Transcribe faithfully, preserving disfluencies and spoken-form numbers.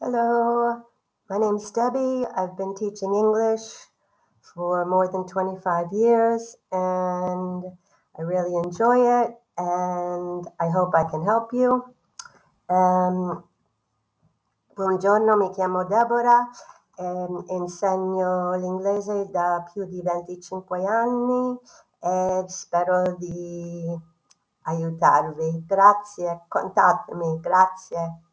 Hello, my name's Debbie. I've been teaching English for more than twenty-five years and I really enjoy it and I hope I can help you. Um, buongiorno, mi chiamo Deborah, ehm, insegno l'inglese da più di venticinque anni e spero di aiutarvi. Grazie, contatemi, grazie.